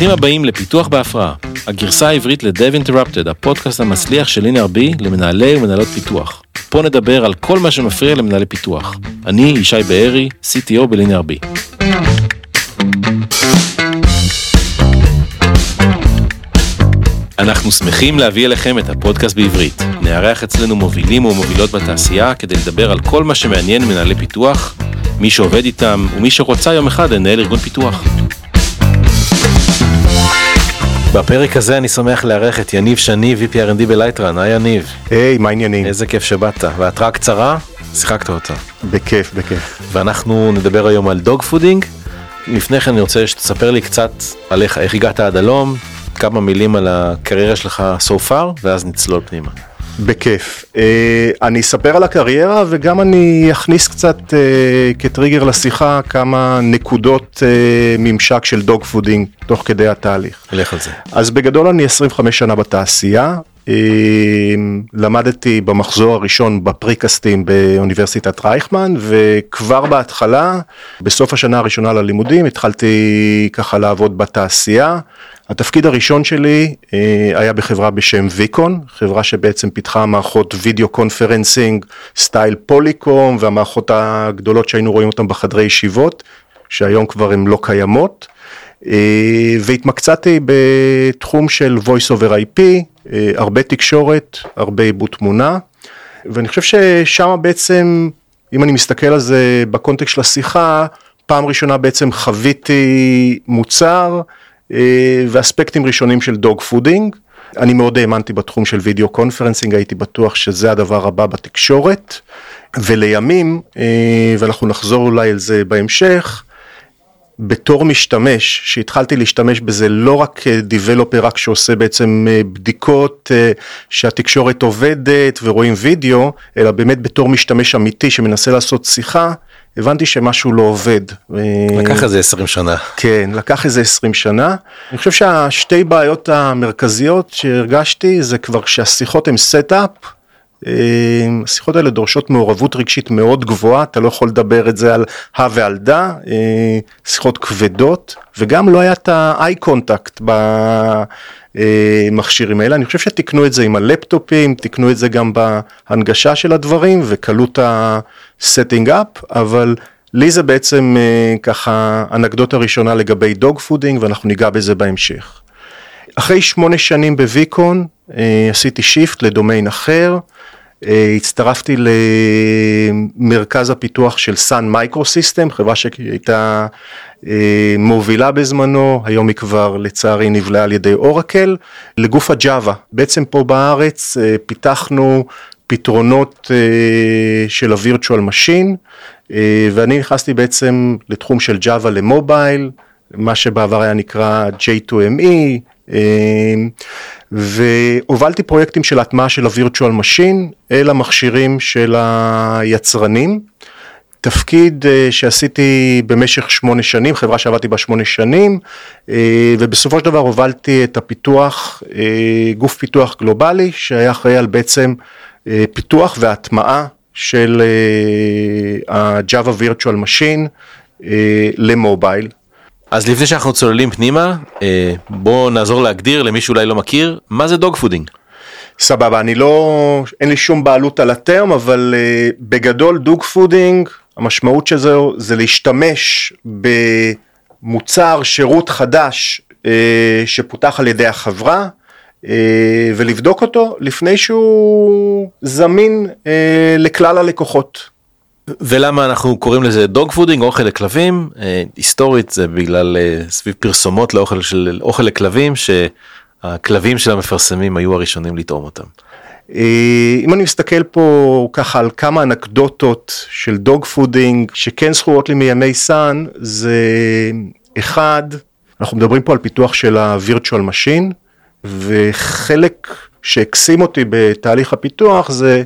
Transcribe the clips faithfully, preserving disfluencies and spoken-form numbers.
ברוכים הבאים לפיתוח בהפרעה, הגרסה העברית ל-Dev Interrupted, הפודקאסט המצליח של LinearB למנהלי ומנהלות פיתוח. פה נדבר על כל מה שמפריע למנהלי פיתוח. אני ישי בארי, סי טי או ב-LinearB. אנחנו שמחים להביא אליכם את הפודקאסט בעברית. נארח אצלנו מובילים ומובילות בתעשייה כדי לדבר על כל מה שמעניין מנהלי פיתוח, מי שעובד איתם ומי שרוצה יום אחד לנהל ארגון פיתוח. בפרק הזה אני שמח לארח את יניב שני, וי פי אר אנד די בלייטרן. היי יניב. היי, מה העניינים? איזה כיף שבאת. וההתראה קצרה, שיחקת אותה. בכיף, בכיף. ואנחנו נדבר היום על דוג פודינג. לפני כן אני רוצה שתספר לי קצת עליך, איך הגעת עד הלום, כמה מילים על הקריירה שלך so far, ואז נצלול פנימה. בכיף. אני אספר על הקריירה וגם אני אכניס קצת כטריגר לשיחה כמה נקודות ממשק של דוג פודינג תוך כדי התהליך. הלך על זה. אז בגדול אני עשרים וחמש שנה בתעשייה, למדתי במחזור הראשון בפריקסטים באוניברסיטת רייכמן, וכבר בהתחלה, בסוף השנה הראשונה ללימודים, התחלתי ככה לעבוד בתעשייה. התפקיד הראשון שלי היה בחברה בשם ויקון, חברה שבעצם פיתחה מערכות וידאו קונפרנסינג, סטייל פוליקום, והמערכות הגדולות שהיינו רואים אותן בחדרי ישיבות, שהיום כבר הן לא קיימות, והתמקצעתי בתחום של voice over איי פי, הרבה תקשורת, הרבה עיבוד תמונה, ואני חושב ששם בעצם, אם אני מסתכל על זה בקונטקסט של השיחה, פעם ראשונה בעצם חוויתי מוצר, ואספקטים ראשונים של דוג פודינג. אני מאוד האמנתי בתחום של וידאו קונפרנסינג, הייתי בטוח שזה הדבר הבא בתקשורת, ולימים, ואנחנו נחזור אולי על זה בהמשך, בתור משתמש, שהתחלתי להשתמש בזה לא רק כדיבלופר, רק שעושה בעצם בדיקות שהתקשורת עובדת ורואים וידאו, אלא באמת בתור משתמש אמיתי שמנסה לעשות שיחה, הבנתי שמשהו לא עובד. לקח איזה עשרים שנה. כן, לקח איזה עשרים שנה. אני חושב שהשתי בעיות המרכזיות שהרגשתי, זה כבר שהשיחות הן סטאפ, השיחות האלה דורשות מעורבות רגשית מאוד גבוהה, אתה לא יכול לדבר את זה על ה ועל דה, שיחות כבדות, וגם לא היה את ה-eye contact במכשירים האלה. אני חושב שתקנו את זה עם הלפטופים, תקנו את זה גם בהנגשה של הדברים, וקלות ה-setting up, אבל לי זה בעצם ככה אנקדוטה ראשונה לגבי דוג פודינג, ואנחנו ניגע בזה בהמשך. אחרי שמונה שנים בוויקון, עשיתי שיפט לדומיין אחר, הצטרפתי למרכז הפיתוח של סאן מייקרוסיסטם, חברה שהייתה מובילה בזמנו, היום היא כבר לצערי נבלעה על ידי אורקל, לגוף הג'אווה. בעצם פה בארץ פיתחנו פתרונות של ה-Virtual Machine, ואני נכנסתי בעצם לתחום של ג'אווה למובייל, מה שבעבר היה נקרא ג'יי טו אם אי, והובלתי פרויקטים של הטמעה של ה-Virtual Machine אל המכשירים של היצרנים, תפקיד שעשיתי במשך שמונה שנים, חברה שעבדתי בה שמונה שנים, ובסופו של דבר הובלתי את הפיתוח, גוף פיתוח גלובלי, שהיה אחראי על בעצם פיתוח והטמעה של ה-Java Virtual Machine למובייל. אז לפני שאנחנו צוללים פנימה, בואו נעזור להגדיר למי שאולי לא מכיר, מה זה דוג פודינג? סבבה, אני לא, אין לי שום בעלות על הטרם, אבל בגדול דוג פודינג, המשמעות של זה, זה להשתמש במוצר, שירות חדש, שפותח על ידי החברה, ולבדוק אותו לפני שהוא זמין לכלל הלקוחות. ולמה אנחנו קוראים לזה דוג פודינג, אוכל לכלבים? היסטורית זה בגלל סביב פרסומות לאוכל של אוכל לכלבים, שהכלבים של המפרסמים היו הראשונים לטעום אותם. אם אני מסתכל פה ככה על כמה אנקדוטות של דוג פודינג, שכן זכורות לי מימי סאן, זה אחד, אנחנו מדברים פה על פיתוח של ה-Virtual Machine, וחלק שהקסים אותי בתהליך הפיתוח זה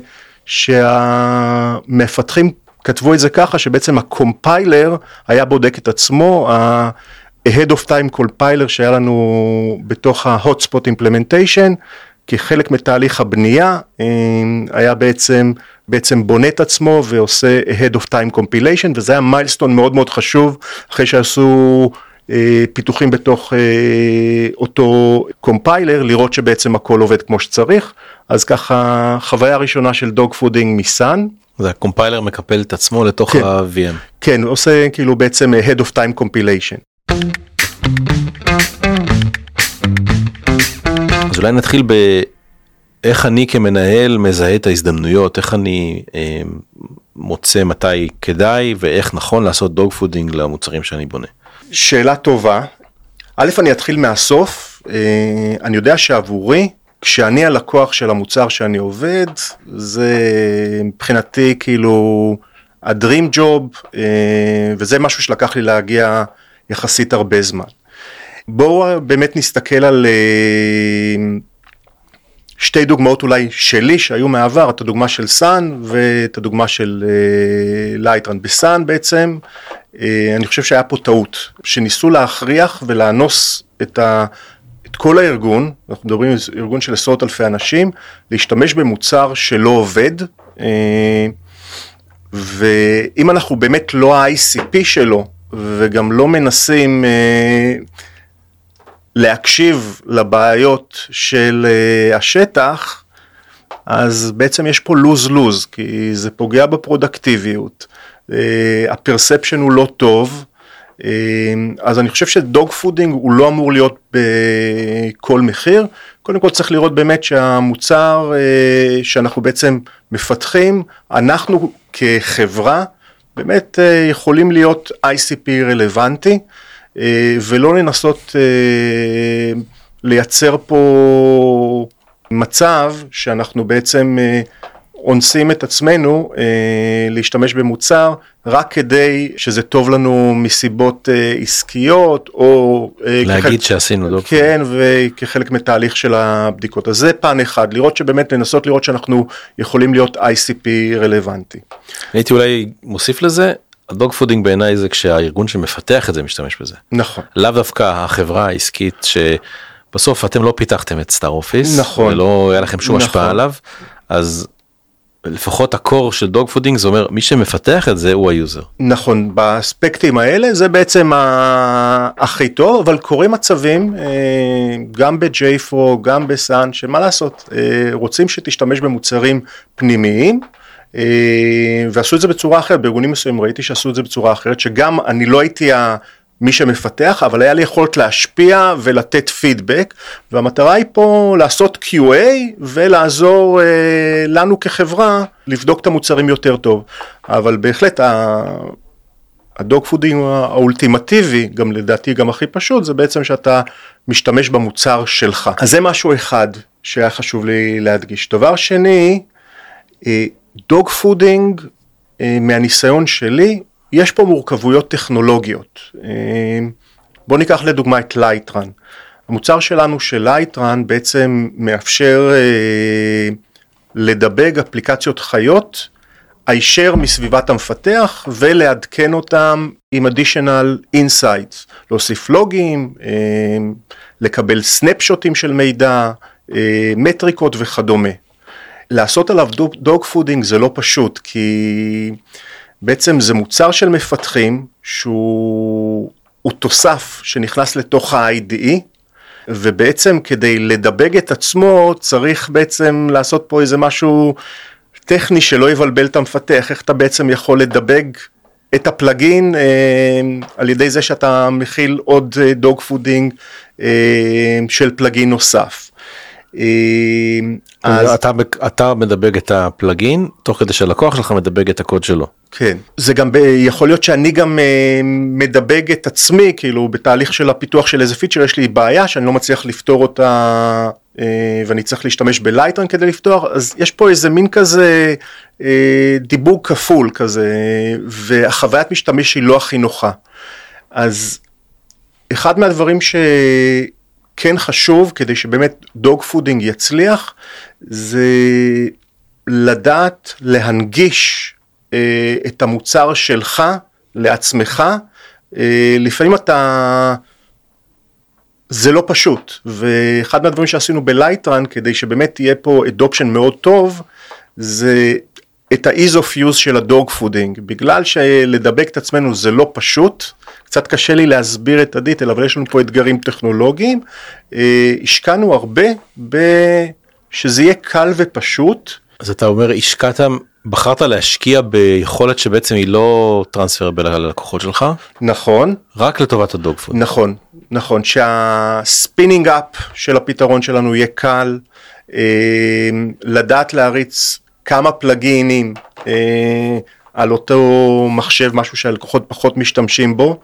שהמפתחים כתבו את זה ככה, שבעצם הקומפיילר היה בודק את עצמו, ה-Ahead of Time Compiler שהיה לנו בתוך ה-Hotspot Implementation, כחלק מתהליך הבנייה, היה בעצם, בעצם בונה את עצמו ועושה Ahead of Time Compilation, וזה היה מיילסטון מאוד מאוד חשוב, אחרי שעשו פיתוחים בתוך אותו קומפיילר, לראות שבעצם הכל עובד כמו שצריך. אז ככה חוויה ראשונה של דוג פודינג מסאן. זה הקומפיילר מקפל את עצמו לתוך כן, ה-וי אם. כן, עושה כאילו בעצם Head of Time Compilation. אז אולי נתחיל באיך אני כמנהל מזהה את ההזדמנויות, איך אני אה, מוצא מתי כדאי, ואיך נכון לעשות דוג פודינג למוצרים שאני בונה. שאלה טובה. א', אני אתחיל מהסוף. אני יודע שעבורי, כשאני הלקוח של המוצר שאני עובד, זה מבחינתי כאילו הדרים ג'וב, וזה משהו שלקח לי להגיע יחסית הרבה זמן. בואו באמת נסתכל על שתי דוגמאות אולי שלי שהיו מעבר, את הדוגמה של סאן ואת הדוגמה של לייטרן. בסאן בעצם, אני חושב שהיה פה טעות, שניסו להכריח ולאנוס את, ה, את כל הארגון, אנחנו מדברים על ארגון של עשרות אלפי אנשים, להשתמש במוצר שלא עובד, ואם אנחנו באמת לא ה-איי סי פי שלו, וגם לא מנסים להקשיב לבעיות של השטח, אז בעצם יש פה לוז-לוז, כי זה פוגע בפרודקטיביות, הפרספשן הוא לא טוב, אז אני חושב שדוג פודינג הוא לא אמור להיות בכל מחיר. קודם כל צריך לראות באמת שהמוצר שאנחנו בעצם מפתחים, אנחנו כחברה באמת יכולים להיות איי סי פי רלוונטי, ולא לנסות לייצר פה מצב שאנחנו בעצם אונסים את עצמנו להשתמש במוצר רק כדי שזה טוב לנו מסיבות עסקיות או להגיד כחלק, שעשינו דוג פודינג. כן, וכחלק מתהליך של הבדיקות. אז זה פן אחד, לראות שבאמת לנסות לראות שאנחנו יכולים להיות איי סי פי רלוונטי. הייתי אולי מוסיף לזה, הדוג פודינג בעיניי זה כשהארגון שמפתח את זה משתמש בזה. נכון. לאו דווקא החברה העסקית שבסוף אתם לא פיתחתם את סטאר אופיס. נכון. ולא היה לכם שום נכון. השפעה עליו, אז לפחות הקור של דוג פודינג זה אומר מי שמפתח את זה הוא היוזר. נכון, באספקטים האלה זה בעצם הכי טוב, אבל קוראים מצבים גם ב-ג'יי פור, גם בסאן, שמה לעשות, רוצים שתשתמש במוצרים פנימיים, ועשו את זה בצורה אחרת, בארגונים מסוימים ראיתי שעשו את זה בצורה אחרת, שגם אני לא הייתי מי שמפתח, אבל היה לי יכולת להשפיע ולתת פידבק, והמטרה היא פה לעשות קיו איי ולעזור אה, לנו כחברה לבדוק את המוצרים יותר טוב. אבל בהחלט הדוג פודינג האולטימטיבי, גם לדעתי גם הכי פשוט, זה בעצם שאתה משתמש במוצר שלך. אז זה משהו אחד שהיה חשוב לי להדגיש. דבר שני, דוג פודינג מהניסיון שלי, יש פה מורכבויות טכנולוגיות. בוא ניקח לדוגמה את לייטרן. המוצר שלנו של לייטרן בעצם מאפשר לדבג אפליקציות חיות, הישר מסביבת המפתח ולעדכן אותם עם additional insights, להוסיף לוגים, לקבל סנפשוטים של מידע, מטריקות וכדומה. לעשות עליו דוג פודינג זה לא פשוט, כי בעצם זה מוצר של מפתחים שהוא תוסף שנכנס לתוך ה-איי די אי, ובעצם כדי לדבג את עצמו צריך בעצם לעשות פה איזה משהו טכני שלא יבלבל את המפתח, איך אתה בעצם יכול לדבג את הפלגין אה, על ידי זה שאתה מכיל עוד דוג פודינג אה, של פלגין נוסף. אז אתה, אתה מדבג את הפלגין, תוך כדי שהלקוח שלך מדבג את הקוד שלו. כן, זה גם ב, יכול להיות שאני גם מדבג את עצמי, כאילו בתהליך של הפיתוח של איזה פיצ'ר, יש לי בעיה שאני לא מצליח לפתור אותה, ואני צריך להשתמש בלייטרן כדי לפתוח, אז יש פה איזה מין כזה דיבוג כפול כזה, והחוויית משתמש היא לא הכי נוחה. אז אחד מהדברים ש... כן חשוב, כדי שבאמת דוג פודינג יצליח, זה לדעת להנגיש אה, את המוצר שלך לעצמך. אה, לפעמים אתה, זה לא פשוט, ואחד מהדברים שעשינו בלייטרן, כדי שבאמת תהיה פה אדופשן מאוד טוב, זה את ה-ease of use של הדוג פודינג, בגלל שלדבק את עצמנו זה לא פשוט, קצת קשה לי להסביר את הדיטל, אבל יש לנו פה אתגרים טכנולוגיים, השקענו הרבה שזה יהיה קל ופשוט. אז אתה אומר, השקעת, בחרת להשקיע ביכולת שבעצם היא לא טרנספרבל ללקוחות שלך? נכון. רק לטובת הדוג פוד. נכון, נכון, שהספינינג אפ של הפתרון שלנו יהיה קל, לדעת להריץ כמה פלגינים על אותו מחשב, משהו שהלקוחות פחות משתמשים בו,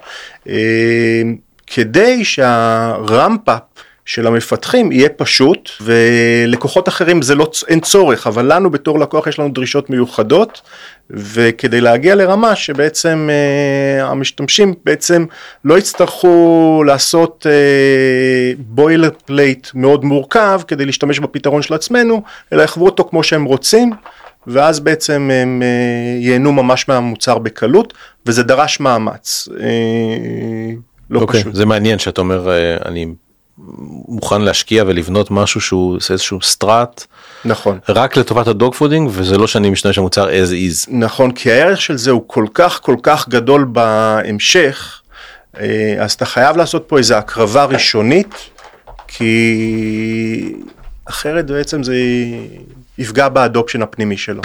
כדי שהרמפ-אפ של המפתחים יהיה פשוט, ולקוחות אחרים זה לא, אין צורך, אבל לנו בתור לקוח יש לנו דרישות מיוחדות, וכדי להגיע לרמה שבעצם אה, המשתמשים בעצם לא יצטרכו לעשות בוילר אה, פלייט מאוד מורכב, כדי להשתמש בפתרון של עצמנו, אלא יחוו אותו כמו שהם רוצים, ואז בעצם הם אה, ייהנו ממש מהמוצר בקלות, וזה דרש מאמץ, אה, לא אוקיי, פשוט. זה מעניין שאתה אומר, אה, אני... מוכן להשקיע ולבנות משהו שהוא איזשהו סטראט, נכון. רק לטובת הדוג פודינג, וזה לא שאני משתמש במוצר as is. נכון, כי הערך של זה הוא כל כך כל כך גדול בהמשך, אז אתה חייב לעשות פה איזו הקרבה ראשונית, כי אחרת בעצם זה יפגע באדופשן הפנימי שלו.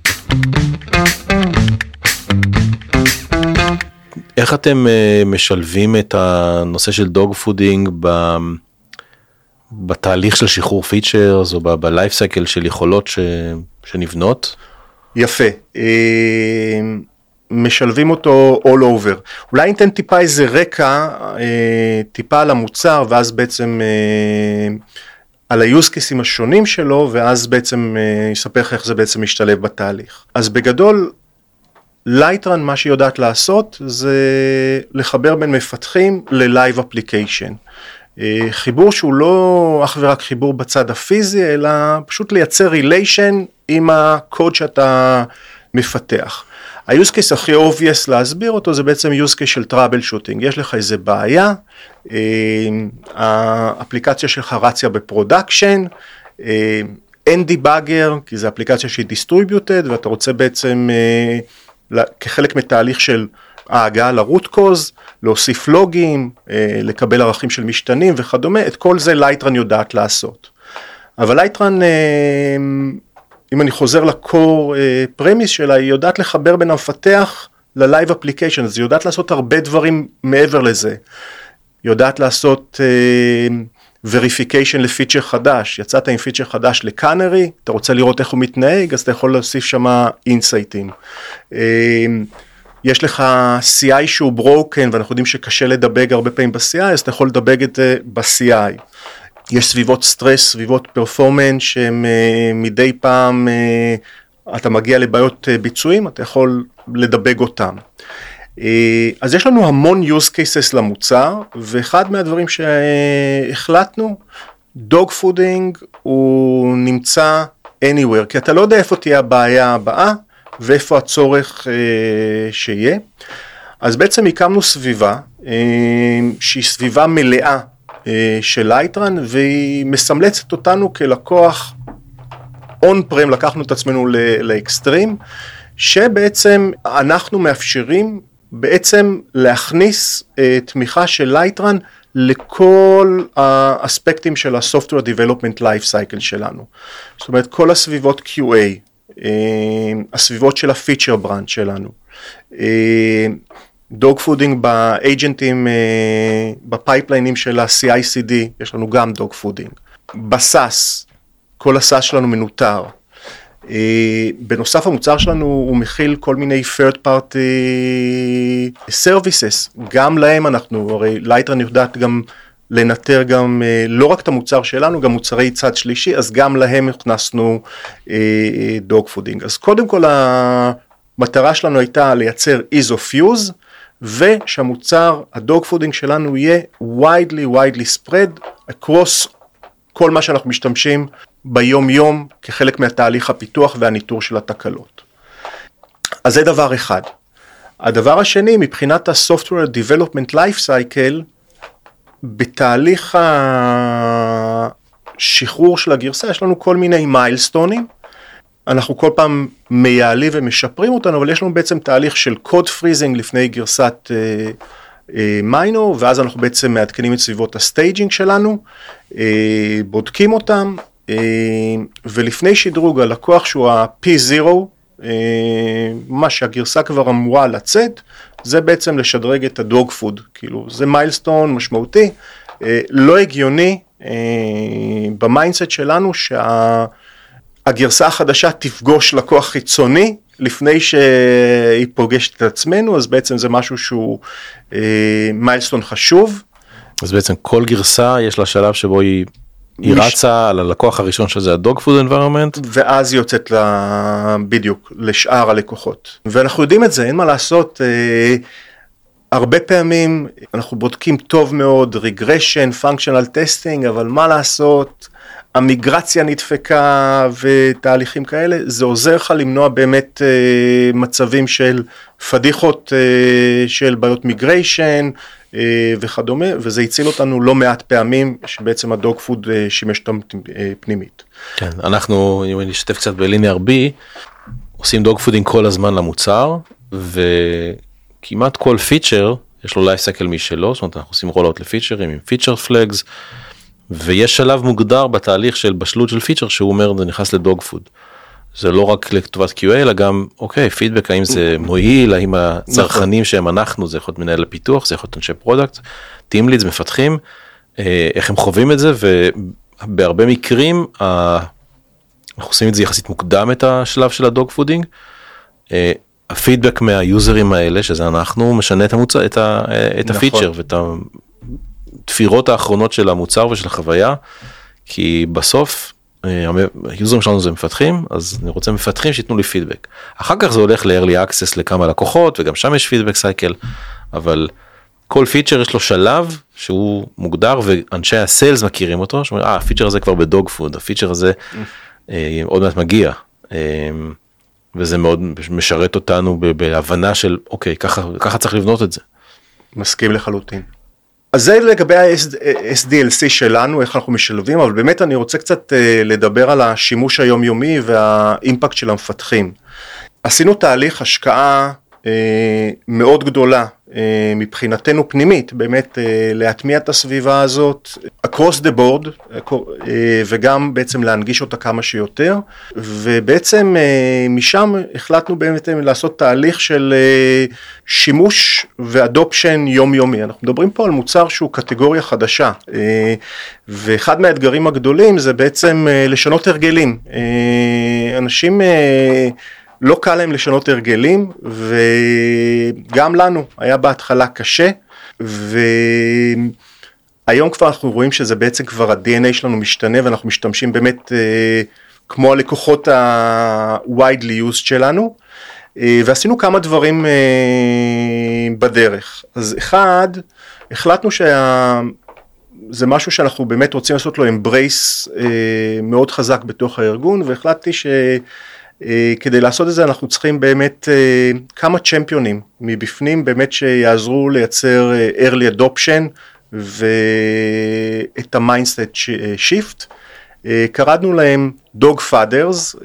איך אתם משלבים את הנושא של דוג פודינג בתהליך של שחרור פיצ'רס או בלייף סייקל של יכולות שנבנות? יפה, משלבים אותו all over. אולי ניתן טיפה איזה רקע, טיפה על המוצר, ואז בעצם על ה-use cases השונים שלו, ואז בעצם יספר איך זה בעצם משתלב בתהליך. אז בגדול, לייטרן, מה שהיא יודעת לעשות, זה לחבר בין מפתחים ל-Live Application. חיבור שהוא לא אך ורק חיבור בצד הפיזי, אלא פשוט לייצר relation עם הקוד שאתה מפתח. ה-use case הכי obvious להסביר אותו, זה בעצם use case של troubleshooting. יש לך איזה בעיה, האפליקציה שלך רציה בפרודקשן, אין דיבאגר, כי זו אפליקציה שהיא distributed, ואתה רוצה בעצם כחלק מתהליך של ההגעה לרוט קוז, להוסיף לוגים, לקבל ערכים של משתנים וכדומה, את כל זה לייטרן יודעת לעשות. אבל לייטרן, אם אני חוזר לקור פרמיס שלה, היא יודעת לחבר בין המפתח ללייב אפליקיישן, אז היא יודעת לעשות הרבה דברים מעבר לזה. היא יודעת לעשות verification לפיצ'ר חדש, יצאת עם פיצ'ר חדש לקאנרי, אתה רוצה לראות איך הוא מתנהג, אז אתה יכול להוסיף שם אינסייטים. יש לך סי איי שהוא ברוקן, ואנחנו יודעים שקשה לדבג הרבה פעמים ב-סי איי, אז אתה יכול לדבג את זה ב-סי איי. יש סביבות סטרס, סביבות פרפורמנס, שהן מדי פעם, אתה מגיע לבעיות ביצועים, אתה יכול לדבג אותם. אז יש לנו המון use cases למוצר, ואחד מהדברים שהחלטנו, דוג פודינג הוא נמצא anywhere, כי אתה לא יודע איפה תהיה הבעיה הבאה, ואיפה הצורך שיהיה. אז בעצם הקמנו סביבה, שהיא סביבה מלאה של לייטרן, והיא מסמלצת אותנו כלקוח on-prem, לקחנו את עצמנו לאקסטרים, שבעצם אנחנו מאפשרים בעצם להכניס תמיכה של לייטרן לכל האספקטים של ה-Software Development Life Cycle שלנו. זאת אומרת, כל הסביבות קיו איי, הסביבות של ה-Feature Branch שלנו, דוג פודינג באג'נטים, בפייפליינים של ה-סי איי סי די, יש לנו גם דוג פודינג. בסאס, כל הסאס שלנו מנותר. בנוסף המוצר שלנו הוא מכיל כל מיני third party services, גם להם אנחנו, הרי לייטרן יודעת גם לנטר גם לא רק את המוצר שלנו, גם מוצרי צד שלישי, אז גם להם הכנסנו דוג פודינג. אז קודם כל המטרה שלנו הייתה לייצר ease of use, ושהמוצר, הדוג פודינג שלנו יהיה widely widely spread across כל מה שאנחנו משתמשים ביום יום כחלק מהתהליך הפיתוח והניטור של התקלות. אז זה דבר אחד. הדבר השני, מבחינת ה-Software Development Life Cycle, בתהליך השחרור של הגרסה, יש לנו כל מיני מיילסטונים, אנחנו כל פעם מייעלים ומשפרים אותנו, אבל יש לנו בעצם תהליך של קוד פריזינג לפני גרסת מיינור, ואז אנחנו בעצם מעדכנים את סביבות הסטייג'ינג שלנו, בודקים אותם, ולפני שדרוג הלקוח שהוא ה-פי זירו, מה שהגרסה כבר אמורה לצאת, זה בעצם לשדרג את הדוג פוד, כאילו זה מיילסטון משמעותי, לא הגיוני במיינדסט שלנו שהגרסה החדשה תפגוש לקוח חיצוני, לפני שהיא פוגשת את עצמנו, אז בעצם זה משהו שהוא מיילסטון חשוב. אז בעצם כל גרסה יש לה שלב שבו היא היא רצה על הלקוח הראשון שזה הדוג פוד אנביירמנט. ואז היא יוצאת לה, בדיוק לשאר הלקוחות. ואנחנו יודעים את זה, אין מה לעשות, אה, הרבה פעמים אנחנו בודקים טוב מאוד regression, functional testing, אבל מה לעשות, המיגרציה נדפקה ותהליכים כאלה, זה עוזר לך למנוע באמת אה, מצבים של פדיחות אה, של בעיות מיגריישן, וכדומה, וזה הציל אותנו לא מעט פעמים, שבעצם הדוג פוד שימש אותם פנימית. כן, אנחנו, אם נשתף קצת בליניאר בי, עושים דוג פודינג כל הזמן למוצר, וכמעט כל פיצ'ר, יש לו לייף סייקל משלו, זאת אומרת, אנחנו עושים רולאוט לפיצ'רים עם פיצ'ר פלגס, ויש שלב מוגדר בתהליך של בשלות של פיצ'ר, שהוא אומר, זה נכנס לדוג פוד. זה לא רק לטובת קיו איי, אלא גם, אוקיי, פידבק, האם זה מועיל, האם הצרכנים שהם אנחנו, זה יכול להיות מנהל הפיתוח, זה יכול להיות אנשי פרודקט, טים לידס, מפתחים, איך הם חווים את זה, ובהרבה מקרים, אנחנו עושים את זה יחסית מוקדם את השלב של הדוג פודינג, הפידבק מהיוזרים האלה, שזה אנחנו, משנה את המוצר, את הפיצ'ר, ואת התפירות האחרונות של המוצר ושל החוויה, כי בסוף, היוזרים שלנו זה מפתחים, אז אני רוצה מפתחים שיתנו לי פידבק. אחר כך זה הולך ל-early access לכמה לקוחות, וגם שם יש פידבק סייקל, אבל כל פיצ'ר יש לו שלב שהוא מוגדר, ואנשי הסיילס מכירים אותו, שאומרים, אה, הפיצ'ר הזה כבר בדוג פוד, הפיצ'ר הזה עוד מעט מגיע, וזה מאוד משרת אותנו בהבנה של, אוקיי, ככה צריך לבנות את זה. מסכים לחלוטין. אז זה לגבי ה-אס די אל סי שלנו, איך אנחנו משלבים, אבל באמת אני רוצה קצת לדבר על השימוש היומיומי והאימפקט של המפתחים. עשינו תהליך השקעה מאוד גדולה מבחינתנו פנימית, באמת להטמיע את הסביבה הזאת, across the board, וגם בעצם להנגיש אותה כמה שיותר, ובעצם משם החלטנו באמת לעשות תהליך של שימוש ואדופשן יומיומי. אנחנו מדברים פה על מוצר שהוא קטגוריה חדשה, ואחד מהאתגרים הגדולים זה בעצם לשנות הרגלים. אנשים לא קל להם לשנות הרגלים, וגם לנו היה בהתחלה קשה, והיום כבר אנחנו רואים שזה בעצם כבר ה-די אן איי שלנו משתנה, ואנחנו משתמשים באמת כמו הלקוחות ה-widely used שלנו, ועשינו כמה דברים בדרך. אז אחד, החלטנו שה... זה משהו שאנחנו באמת רוצים לעשות לו embrace מאוד חזק בתוך הארגון, והחלטתי ש... כדי לעשות את זה אנחנו צריכים באמת כמה צ'מפיונים מבפנים באמת שיעזרו לייצר early adoption ואת ה-mindset shift. קראנו להם dog fathers,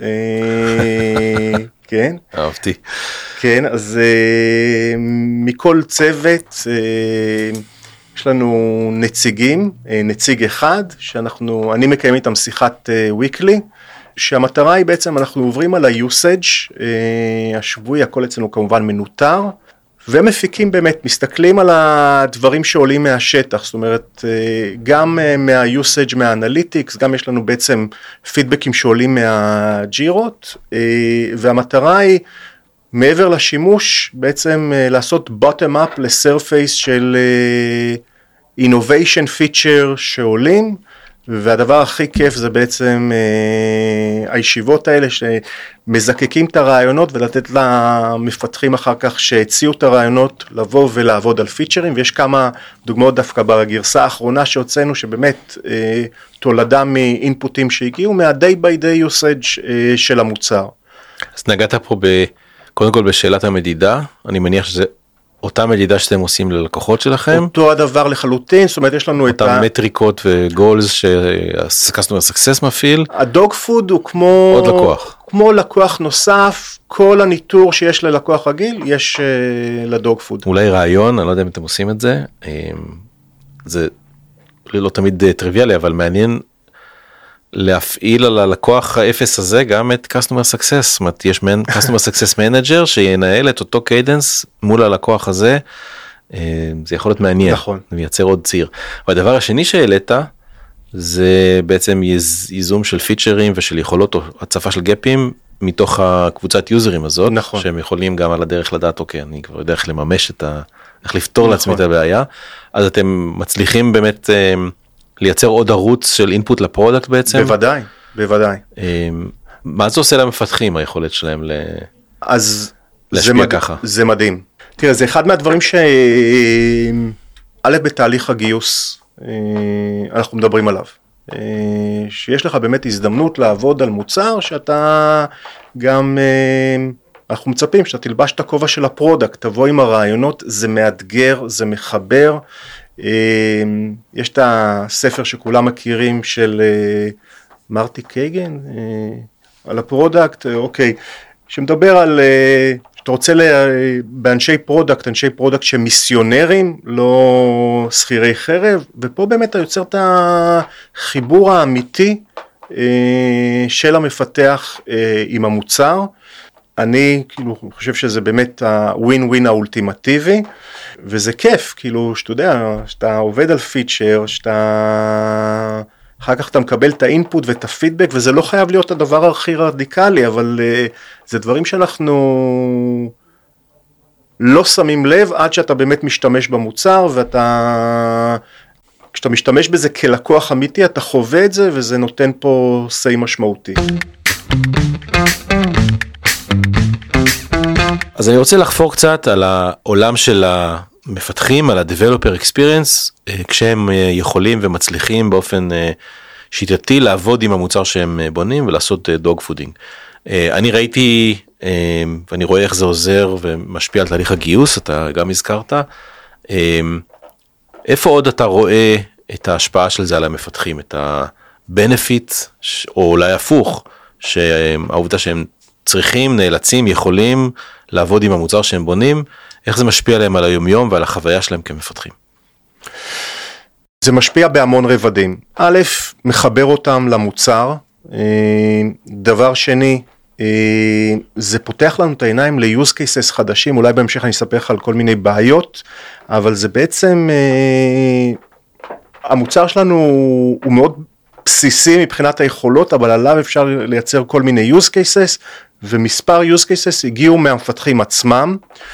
כן? אהבתי. כן, אז מכל צוות יש לנו נציגים, נציג אחד שאנחנו, אני מקיים איתם שיחת weekly, שהמטרה היא בעצם אנחנו עוברים על ה-usage, השבועי, הכל אצלנו כמובן מנוטר, ומפיקים באמת, מסתכלים על הדברים שעולים מהשטח, זאת אומרת, גם מה-usage, מה-analytics, גם יש לנו בעצם פידבקים שעולים מהג'ירות, והמטרה היא, מעבר לשימוש, בעצם לעשות bottom-up לסרפייס של innovation feature שעולים, והדבר הכי כיף זה בעצם אה, הישיבות האלה שמזקקים את הרעיונות ולתת למפתחים אחר כך שהציעו את הרעיונות לבוא ולעבוד על פיצ'רים, ויש כמה דוגמאות דווקא בגרסה האחרונה שהוצאנו שבאמת אה, תולדה מאינפוטים שהגיעו מה-day by day usage אה, של המוצר. אז נגעת פה ב, קודם כל בשאלת המדידה, אני מניח שזה אותה מדידה שאתם עושים ללקוחות שלכם? אותו הדבר לחלוטין, זאת אומרת יש לנו את אותם מטריקות וגולס ש-Customer Success מפעיל? הדוג פוד הוא כמו... עוד לקוח. כמו לקוח נוסף, כל הניטור שיש ללקוח רגיל, יש uh, לדוג פוד. אולי רעיון, אני לא יודע אם אתם עושים את זה, זה לא תמיד טריוויאלי, אבל מעניין להפעיל על הלקוח האפס הזה גם את Customer Success, זאת אומרת, יש Customer Success Manager שינהל את אותו קיידנס מול הלקוח הזה, זה יכול להיות מעניין, נכון. מייצר עוד ציר. והדבר השני שהעלית, זה בעצם ייזום של פיצ'רים ושל יכולות או הצפה של גפים, מתוך הקבוצת יוזרים הזאת, נכון. שהם יכולים גם על הדרך לדעת, אוקיי, אני כבר יודע איך לממש את ה... איך לפתור נכון. לעצמי את הבעיה, אז אתם מצליחים באמת לייצר עוד ערוץ של אינפוט לפרודקט בעצם? בוודאי, בוודאי. מה זה עושה למפתחים, היכולת שלהם ל... אז להשפיע זה מד... ככה? זה מדהים. תראה, זה אחד מהדברים ש... א', בתהליך הגיוס, אנחנו מדברים עליו. שיש לך באמת הזדמנות לעבוד על מוצר שאתה גם, אנחנו מצפים שאתה תלבש את הכובע של הפרודקט, תבוא עם הרעיונות, זה מאתגר, זה מחבר. יש את הספר שכולם מכירים של מרטי קייגן, על הפרודקט, אוקיי, שמדבר על, שאתה רוצה באנשי פרודקט, אנשי פרודקט שמיסיונרים, לא שכירי חרב, ופה באמת אתה יוצר את החיבור האמיתי של המפתח עם המוצר. אני כאילו חושב שזה באמת הווין ווין האולטימטיבי, וזה כיף, כאילו שאתה יודע, שאתה עובד על פיצ'ר, שאתה... אחר כך אתה מקבל את האינפוט ואת הפידבק, וזה לא חייב להיות הדבר הכי רדיקלי, אבל uh, זה דברים שאנחנו לא שמים לב עד שאתה באמת משתמש במוצר, ואתה, כשאתה משתמש בזה כלקוח אמיתי, אתה חווה את זה, וזה נותן פה סי משמעותי. אז אני רוצה לחפור קצת על העולם של המפתחים, על ה-Developer Experience, כשהם יכולים ומצליחים באופן שיטתי לעבוד עם המוצר שהם בונים ולעשות דוג פודינג. אני ראיתי, ואני רואה איך זה עוזר ומשפיע על תהליך הגיוס, אתה גם הזכרת. איפה עוד אתה רואה את ההשפעה של זה על המפתחים, את ה-benefit, או אולי הפוך, שהעובדה שהם צריכים, נאלצים, יכולים לעבוד עם המוצר שהם בונים, איך זה משפיע עליהם על היומיום ועל החוויה שלהם כמפתחים? זה משפיע בהמון רבדים. א', מחבר אותם למוצר. דבר שני, זה פותח לנו את העיניים ל-use cases חדשים, אולי בהמשך אני אספר לך על כל מיני בעיות, אבל זה בעצם, המוצר שלנו הוא מאוד בסיסי מבחינת היכולות, אבל עליו אפשר לייצר כל מיני use cases, ומספר use cases הגיעו מהמפתחים עצמם.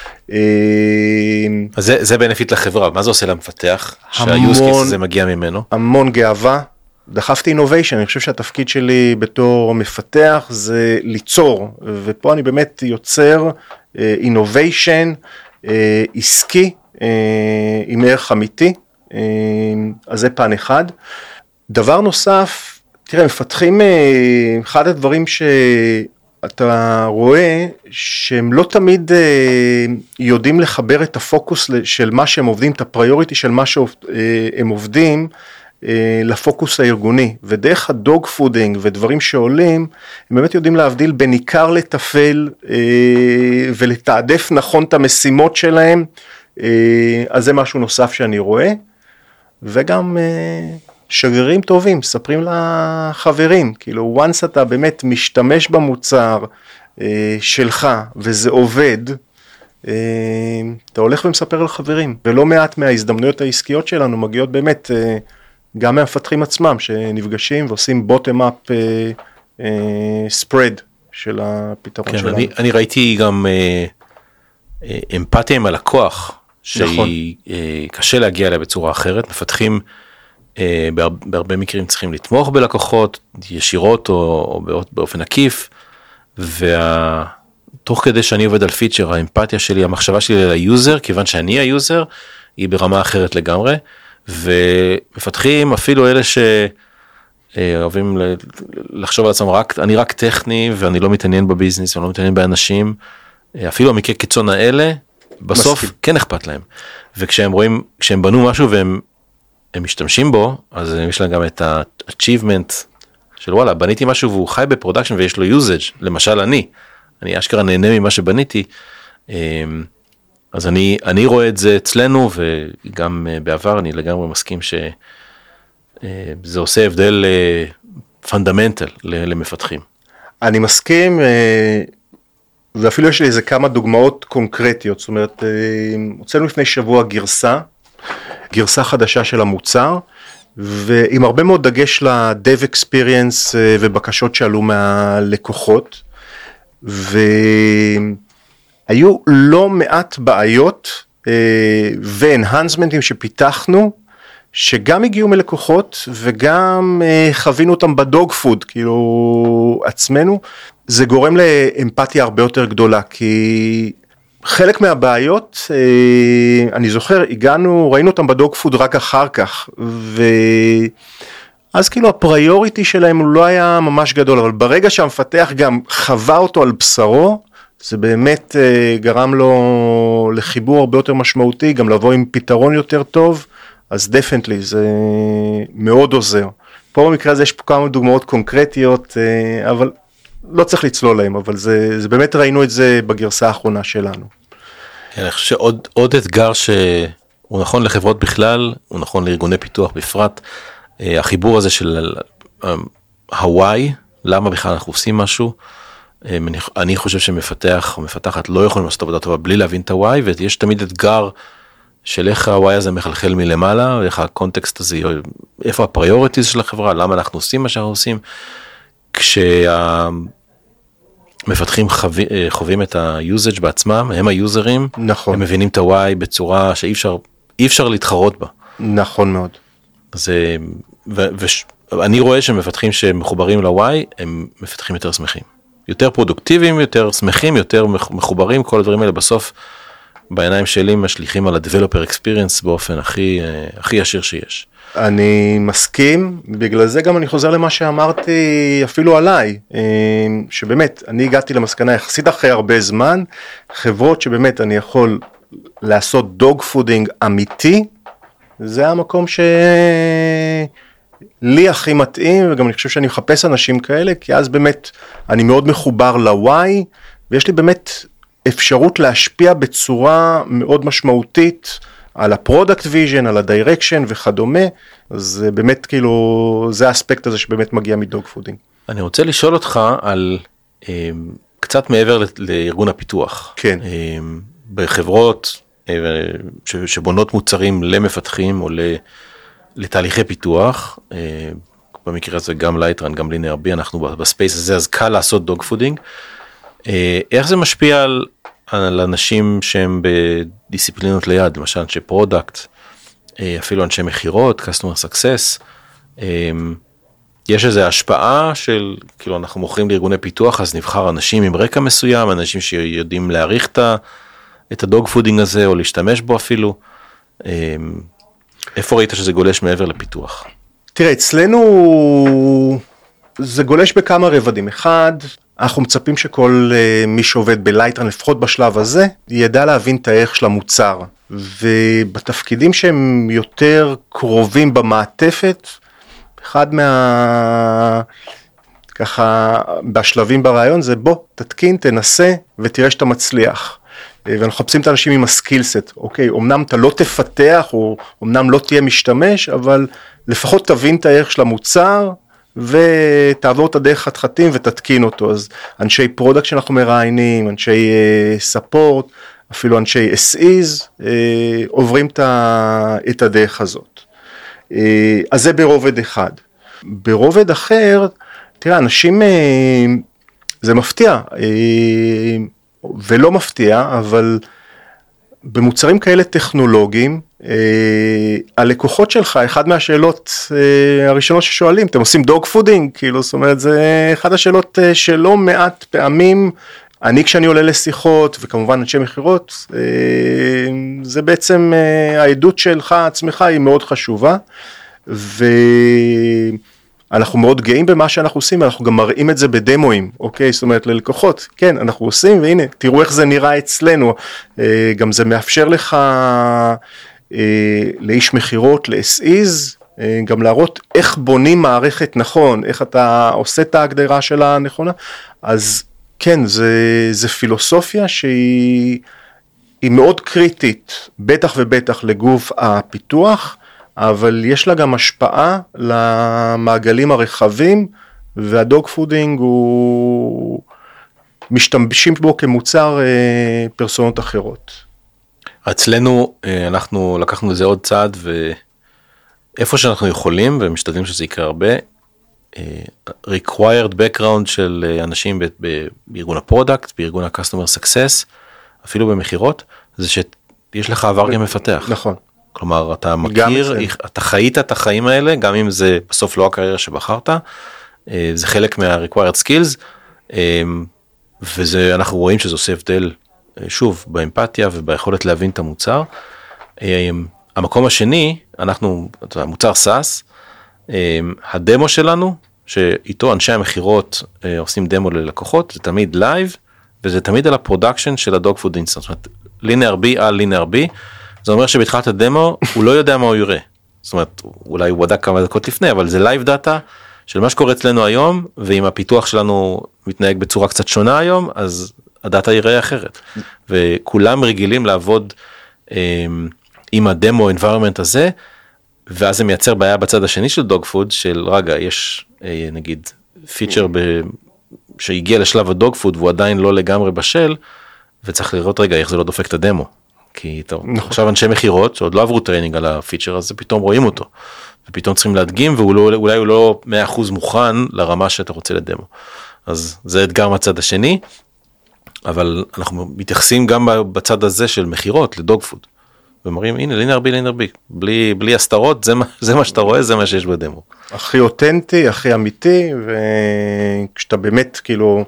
אז זה, זה benefit לחברה, מה זה עושה למפתח? שה-use case הזה מגיע ממנו? המון גאווה, דחפתי innovation, אני חושב שהתפקיד שלי בתור מפתח זה ליצור, ופה אני באמת יוצר innovation עסקי עם ערך אמיתי, אז זה פן אחד. דבר נוסף, תראה, מפתחים, אחד הדברים שאתה רואה, שהם לא תמיד יודעים לחבר את הפוקוס של מה שהם עובדים, את הפריוריטי של מה שהם עובדים, לפוקוס הארגוני, ודרך הדוג פודינג ודברים שעולים, הם באמת יודעים להבדיל בין עיקר לטפל, ולתעדף נכון את המשימות שלהם, אז זה משהו נוסף שאני רואה, וגם שגרירים טובים, ספרים לחברים, כאילו once אתה באמת משתמש במוצר שלך, וזה עובד, אתה הולך ומספר לחברים, ולא מעט מההזדמנויות העסקיות שלנו מגיעות באמת גם מהמפתחים עצמם, שנפגשים ועושים bottom-up spread של הפתרון כן, שלנו. אני, אני ראיתי גם אמפתיה עם הלקוח, שהיא קשה להגיע אליה בצורה אחרת, מפתחים בהרבה מקרים צריכים לתמוך בלקוחות, ישירות או באופן עקיף, ותוך כדי שאני עובד על פיצ'ר, האמפתיה שלי, המחשבה שלי ליוזר, כיוון שאני היוזר, היא ברמה אחרת לגמרי, ומפתחים אפילו אלה שאוהבים לחשוב על עצמם, רק, אני רק טכני, ואני לא מתעניין בביזנס, ואני לא מתעניין באנשים, אפילו המקרה קיצון האלה, בסוף מסכים. כן אכפת להם, וכשהם רואים, כשהם בנו משהו והם הם משתמשים בו, אז יש להם גם את ה-achievement של וואלה, בניתי משהו והוא חי בפרודקשן ויש לו usage, למשל אני, אני אשכרה נהנה ממה שבניתי, אז אני, אני רואה את זה אצלנו, וגם בעבר אני לגמרי מסכים שזה עושה הבדל פונדמנטל למפתחים. אני מסכים, ואפילו יש לי איזה כמה דוגמאות קונקרטיות, זאת אומרת, הוצאנו לפני שבוע גרסה, גרסה חדשה של המוצר, ועם הרבה מאוד דגש ל-Dev Experience ובקשות שעלו מהלקוחות, והיו לא מעט בעיות ו-enhancementים שפיתחנו, שגם הגיעו מלקוחות וגם חווינו אותם בדוג פוד, כאילו עצמנו, זה גורם לאמפתיה הרבה יותר גדולה, כי חלק מהבעיות, אני זוכר, הגענו, ראינו אותם בדוג פוד רק אחר כך, ואז כאילו הפריוריטי שלהם הוא לא היה ממש גדול, אבל ברגע שהמפתח גם חווה אותו על בשרו, זה באמת גרם לו לחיבור הרבה יותר משמעותי, גם לבוא עם פתרון יותר טוב, אז definitely זה מאוד עוזר. פה במקרה הזה יש פה כמה דוגמאות קונקרטיות, אבל לא צריך לצלול להם, אבל זה, זה באמת ראינו את זה בגרסה האחרונה שלנו. כן, אני חושב שעוד עוד אתגר שהוא נכון לחברות בכלל, הוא נכון לארגוני פיתוח בפרט, החיבור הזה של הוואי, למה בכלל אנחנו עושים משהו, אני חושב שמפתח או מפתחת לא יכולים לעשות עבודה טובה בלי להבין את הוואי, ויש תמיד אתגר של איך הוואי הזה מחלחל מלמעלה, איך הקונטקסט הזה, איפה הפריוריטיז של החברה, למה אנחנו עושים מה שאנחנו עושים, כשהמפתחים חווים את ה-usage בעצמם, הם היוזרים, נכון. הם מבינים את ה-וואי בצורה שאי אפשר, אי אפשר להתחרות בה. נכון מאוד. זה, ו, ואני רואה שמפתחים שמחוברים ל-וואי, הם מפתחים יותר שמחים. יותר פרודוקטיביים, יותר שמחים, יותר מחוברים, כל הדברים האלה בסוף, בעיניים שלי משליכים על ה-developer experience באופן הכי, הכי ישיר שיש. אני מסכים, בגלל זה גם אני חוזר למה שאמרתי אפילו עליי, שבאמת אני הגעתי למסקנה יחסית אחרי הרבה זמן, חברות שבאמת אני יכול לעשות דוג פודינג אמיתי, זה המקום שלי הכי מתאים, וגם אני חושב שאני מחפש אנשים כאלה, כי אז באמת אני מאוד מחובר ל-why, ויש לי באמת אפשרות להשפיע בצורה מאוד משמעותית, על הפרודקט ויז'ן, על הדירקשן וכדומה, אז באמת כאילו, זה האספקט הזה שבאמת מגיע מדוג פודינג. אני רוצה לשאול אותך על אה, קצת מעבר לארגון הפיתוח. כן. אה, בחברות אה, שבונות מוצרים למפתחים או לתהליכי פיתוח, אה, במקרה הזה גם לייטרן, גם לינר בי, אנחנו בספייס הזה, אז קל לעשות דוג פודינג. אה, איך זה משפיע על... על אנשים שהם בדיסציפלינות ליד, למשל אנשי פרודקט, אפילו אנשי מחירות, customer success, יש איזו השפעה של, כאילו אנחנו מוכרים לארגוני פיתוח, אז נבחר אנשים עם רקע מסוים, אנשים שיודעים להעריך את הדוג פודינג הזה, או להשתמש בו אפילו, איפה ראית שזה גולש מעבר לפיתוח? תראה, אצלנו זה גולש בכמה רבדים, אחד, אנחנו מצפים שכל uh, מי שעובד בלייטרן, לפחות בשלב הזה, ידע להבין את הערך של המוצר. ובתפקידים שהם יותר קרובים במעטפת, אחד מה... ככה, בשלבים ברעיון זה בוא, תתקין, תנסה ותראה שאתה מצליח. ואנחנו מחפשים את האנשים עם הסקילסט, אוקיי, אמנם אתה לא תפתח, או אמנם לא תהיה משתמש, אבל לפחות תבין את הערך של המוצר, ותעבור את הדרך חתחתים ותתקין אותו. אז אנשי פרודקט שאנחנו מראיינים, אנשי ספורט, אפילו אנשי אס איז, עוברים את הדרך הזאת. אז זה ברובד אחד. ברובד אחר, תראה, אנשים, זה מפתיע, ולא מפתיע, אבל במוצרים כאלה טכנולוגיים, הלקוחות שלך, אחד מהשאלות הראשונות ששואלים, אתם עושים דוג פודינג? כאילו, זאת אומרת, זה אחד השאלות שלא מעט פעמים, אני כשאני עולה לשיחות, וכמובן אנשי מחירות, זה בעצם העדות שלך עצמך היא מאוד חשובה, אנחנו מאוד גאים במה שאנחנו עושים, אנחנו גם מראים את זה בדמואים, אוקיי? זאת אומרת ללקוחות, כן, אנחנו עושים, והנה, תראו איך זה נראה אצלנו, גם זה מאפשר לך לאיש מחירות, ל-אס איז, גם להראות איך בונים מערכת נכון, איך אתה עושה את ההגדרה שלה נכונה, אז כן, זה, זה פילוסופיה שהיא היא מאוד קריטית, בטח ובטח לגוף הפיתוח, אבל יש לה גם השפעה למעגלים הרחבים, והדוג פודינג הוא משתמשים בו כמוצר פרסונות אחרות. אצלנו אנחנו לקחנו לזה עוד צעד, ואיפה שאנחנו יכולים, ומשתדלים שזה יקרה הרבה, required background של אנשים בארגון הפרודקט, בארגון ה-customer success, אפילו במחירות, זה שיש לך עבר גם מפתח. נכון. כלומר, אתה מכיר, אתה חיית את החיים האלה, גם אם זה בסוף לא הקריירה שבחרת, זה חלק מה-required skills, וזה, אנחנו רואים שזה עושה הבדל, שוב, באמפתיה וביכולת להבין את המוצר. המקום השני, אנחנו, המוצר סאס, הדמו שלנו, שאיתו אנשי המחירות עושים דמו ללקוחות, זה תמיד לייב, וזה תמיד על הפרודקשן של הדוג פוד אינסטנט, זאת אומרת, לינר בי על לינר בי, זה אומר שבתחילת הדמו הוא לא יודע מה הוא יראה, זאת אומרת, אולי הוא בדק כמה דקות לפני, אבל זה לייב דאטה של מה שקורה אצלנו היום, ואם הפיתוח שלנו מתנהג בצורה קצת שונה היום, אז הדאטה ייראה אחרת, וכולם רגילים לעבוד עם הדמו environment הזה, ואז זה מייצר בעיה בצד השני של דוג פוד, של רגע, יש נגיד פיצ'ר שהגיע לשלב הדוג פוד, והוא עדיין לא לגמרי בשל, וצריך לראות רגע איך זה לא דופק את הדמו. כי טוב, עכשיו אנשי מחירות, שעוד לא עברו טריינינג על הפיצ'ר, אז פתאום רואים אותו, ופתאום צריכים להדגים, ואולי הוא לא מאה אחוז מוכן לרמה שאתה רוצה לדמו. אז זה אתגר מהצד השני, אבל אנחנו מתייחסים גם בצד הזה של מחירות לדוג פוד. ומראים, הנה, לינר בי, לינר בי, בלי, בלי הסתרות, זה מה, זה מה שאתה רואה, זה מה שיש בדמו. הכי אותנטי, הכי אמיתי, וכשאתה באמת, כאילו,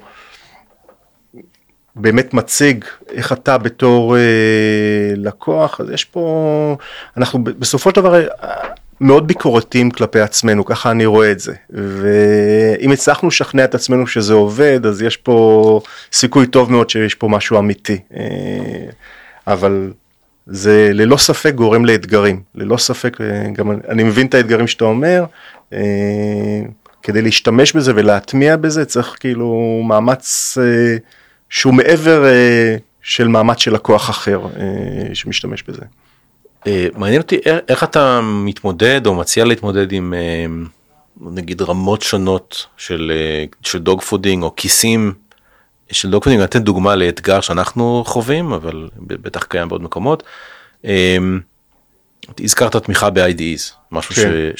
באמת מציג איך אתה בתור אה, לקוח, אז יש פה, אנחנו בסופו של דבר מאוד ביקורתיים כלפי עצמנו, ככה אני רואה את זה, ואם הצלחנו לשכנע את עצמנו שזה עובד, אז יש פה סיכוי טוב מאוד שיש פה משהו אמיתי, אה, אבל זה ללא ספק גורם לאתגרים, ללא ספק, גם אני מבין את האתגרים שאתה אומר, כדי להשתמש בזה ולהטמיע בזה, צריך כאילו מאמץ שהוא מעבר של מאמץ של לקוח אחר שמשתמש בזה. מעניין אותי, איך אתה מתמודד או מציע להתמודד עם נגיד רמות שונות של, של דוג פודינג או כיסים, של דוג פודינג, נתן דוגמה לאתגר שאנחנו חווים, אבל בטח קיים בעוד מקומות. הזכרת תמיכה ב-איי די איז, משהו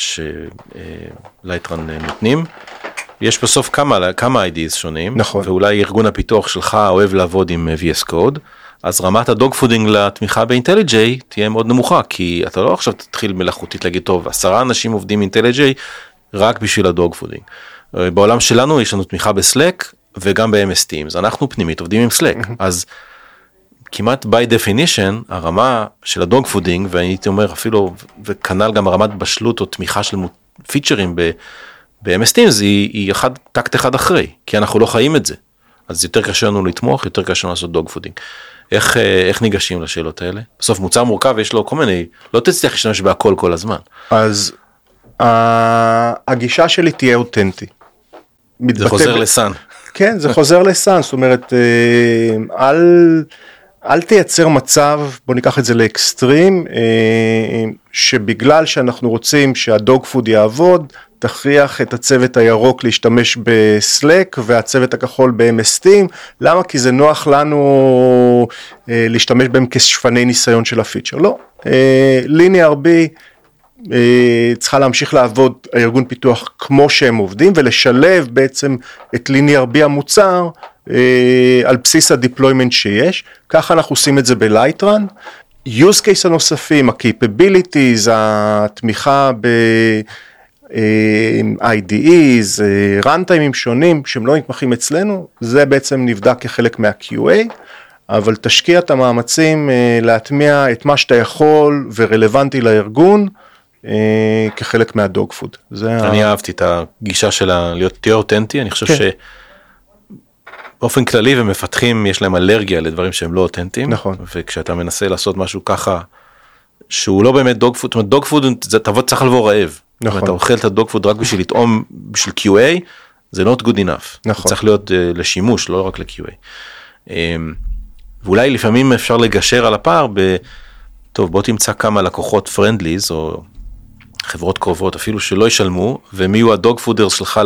שלייטרן נותנים. יש בסוף כמה, כמה איי די איז שונים, נכון. ואולי ארגון הפיתוח שלך אוהב לעבוד עם וי אס Code, אז רמת הדוג פודינג לתמיכה ב-IntelliJ תהיה מאוד נמוכה, כי אתה לא עכשיו תתחיל מלאכותית להגיד, טוב, עשרה אנשים עובדים עם IntelliJ רק בשביל הדוג פודינג. בעולם שלנו יש לנו תמיכה בסלק, וגם ב-אם אס Teams, אנחנו פנימית עובדים עם סלק, mm-hmm. אז כמעט by definition, הרמה של הדוג פודינג, ואני הייתי אומר אפילו, וכנ"ל גם הרמת בשלות או תמיכה של פיצ'רים ב-אם אס Teams, היא, היא אחד, טקט אחד אחרי, כי אנחנו לא חיים את זה, אז יותר קשה לנו לתמוך, יותר קשה לנו לעשות דוג פודינג. איך, איך ניגשים לשאלות האלה? בסוף מוצר מורכב, יש לו כל מיני, לא תצליח להשתמש בהכל כל הזמן. אז הגישה שלי תהיה אותנטי. זה חוזר לסן. כן, זה חוזר לסן, זאת אומרת, אל, אל תייצר מצב, בוא ניקח את זה לאקסטרים, שבגלל שאנחנו רוצים שהדוג פוד יעבוד, תכריח את הצוות הירוק להשתמש בסלק, והצוות הכחול ב-אם אס Teams, למה? כי זה נוח לנו להשתמש בהם כשפני ניסיון של הפיצ'ר, לא. ליניאר בי, צריכה להמשיך לעבוד הארגון פיתוח כמו שהם עובדים, ולשלב בעצם את ליניאר בי המוצר על בסיס הדיפלוימנט שיש, ככה אנחנו עושים את זה בלייטרן, use case הנוספים, ה-capabilities, התמיכה ב-איי די איז, runtime שונים שהם לא נתמכים אצלנו, זה בעצם נבדק כחלק מה-קיו איי, אבל תשקיע את המאמצים להטמיע את מה שאתה יכול ורלוונטי לארגון, אה, כחלק מהדוג פוד. אני ה... אהבתי את הגישה שלה להיות תהיה אותנטי, אני חושב כן. שבאופן כללי ומפתחים יש להם אלרגיה לדברים שהם לא אותנטיים, נכון. וכשאתה מנסה לעשות משהו ככה, שהוא לא באמת דוג פוד, זאת אומרת דוג פוד תבוא צריך לבוא רעב, נכון. אתה אוכל את הדוג פוד רק בשביל לטעום, בשביל קיו איי, זה not good enough, נכון. צריך להיות uh, לשימוש, לא רק ל-קיו איי. Um, ואולי לפעמים אפשר לגשר על הפער, ב... טוב בוא תמצא כמה לקוחות פרנדליז, או חברות קרובות אפילו שלא ישלמו, ומי הוא הדוג פודרס שלך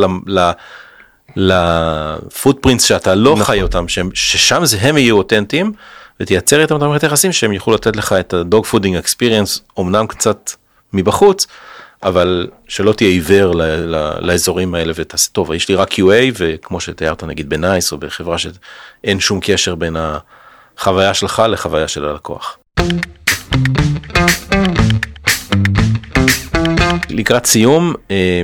לפוטפרינטס שאתה לא נכון. חי אותם, ששם זה הם יהיו אותנטיים, ותייצר איתם את המערכת היחסים, שהם יוכלו לתת לך את הדוג פודינג אקספיריאנס, אומנם קצת מבחוץ, אבל שלא תהיה עיוור ל- ל- לאזורים האלה, ותעשה טוב, יש לי רק קיו איי, וכמו שתיארת נגיד בנייס, או בחברה שאין שום קשר בין החוויה שלך לחוויה של הלקוח. לקראת סיום,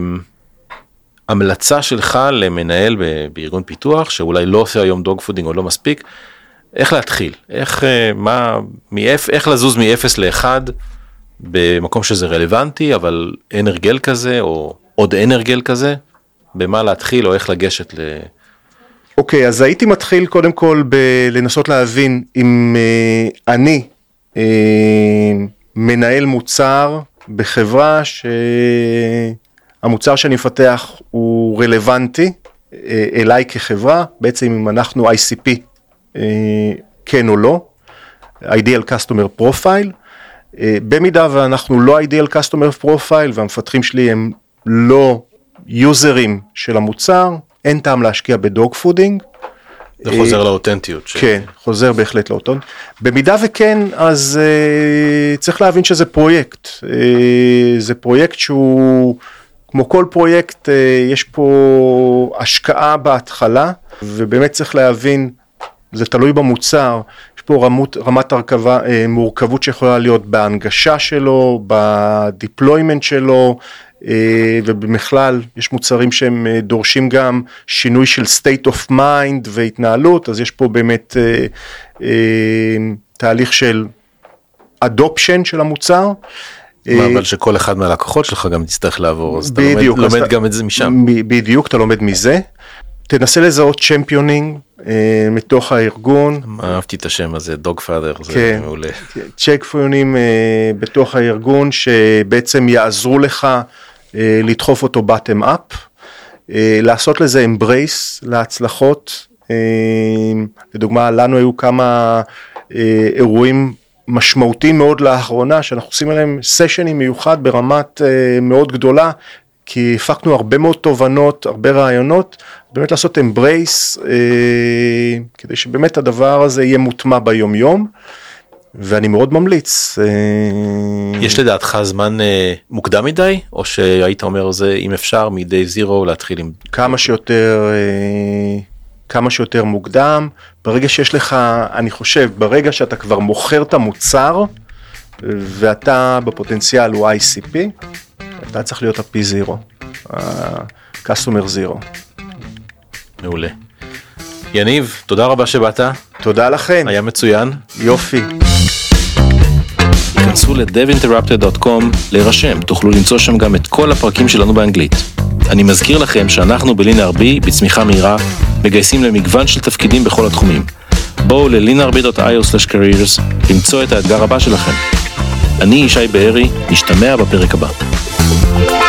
המלצה שלך למנהל בארגון פיתוח, שאולי לא עושה היום דוג פודינג או לא מספיק, איך להתחיל? איך, מה, מאפ, איך לזוז מאפס לאחד, במקום שזה רלוונטי, אבל אין הרגל כזה, או עוד אין הרגל כזה, במה להתחיל, או איך לגשת ל... אוקיי, okay, אז הייתי מתחיל קודם כל לנסות להבין אם uh, אני uh, מנהל מוצר בחברה שהמוצר שאני מפתח הוא רלוונטי uh, אליי כחברה, בעצם אם אנחנו איי סי פי uh, כן או לא, Ideal Customer Profile, uh, במידה ואנחנו לא Ideal Customer Profile והמפתחים שלי הם לא יוזרים של המוצר, אין טעם להשקיע בדוג פודינג. זה חוזר לאותנטיות. כן, חוזר בהחלט לאותנטיות. במידה וכן, אז uh, צריך להבין שזה פרויקט. Uh, זה פרויקט שהוא, כמו כל פרויקט, uh, יש פה השקעה בהתחלה, ובאמת צריך להבין, זה תלוי במוצר, יש פה רמות, רמת הרכבה, uh, מורכבות שיכולה להיות בהנגשה שלו, בדיפלוימנט שלו, ובמכלל יש מוצרים שהם דורשים גם שינוי של state of mind והתנהלות, אז יש פה באמת תהליך של adoption של המוצר. מה, אבל שכל אחד מהלקוחות שלך גם תצטרך לעבור, אז אתה לומד, לומד גם את זה משם. בדיוק, אתה לומד מזה. תנסה לזהות צ'מפיונינג מתוך הארגון. אהבתי את השם הזה, דוג פאדר, זה מעולה. צ'מפיונים בתוך הארגון שבעצם יעזרו לך לדחוף אותו bottom up, לעשות לזה embrace להצלחות. לדוגמה, לנו היו כמה אירועים משמעותיים מאוד לאחרונה, שאנחנו עושים עליהם סשנים מיוחד ברמת מאוד גדולה, כי הפקנו הרבה מאוד תובנות, הרבה רעיונות, באמת לעשות embrace, אה, כדי שבאמת הדבר הזה יהיה מוטמע ביום יום, ואני מאוד ממליץ. אה... יש לדעתך זמן אה, מוקדם מדי, או שהיית אומר זה אם אפשר מדי זירו להתחיל עם... כמה שיותר, אה, כמה שיותר מוקדם, ברגע שיש לך, אני חושב, ברגע שאתה כבר מוכר את המוצר, ואתה בפוטנציאל הוא איי סי פי, אתה צריך להיות ה-פי זירו, ה-Customer Zero. מעולה. יניב, תודה רבה שבאת. תודה לכם. היה מצוין. יופי. היכנסו ל-dev interrupted dot com להירשם, תוכלו למצוא שם גם את כל הפרקים שלנו באנגלית. אני מזכיר לכם שאנחנו ב-LeanRB, בצמיחה מהירה, מגייסים למגוון של תפקידים בכל התחומים. בואו ל-leanrb dot i o slash careers למצוא את האתגר הבא שלכם. אני ישי בארי, נשתמע בפרק הבא.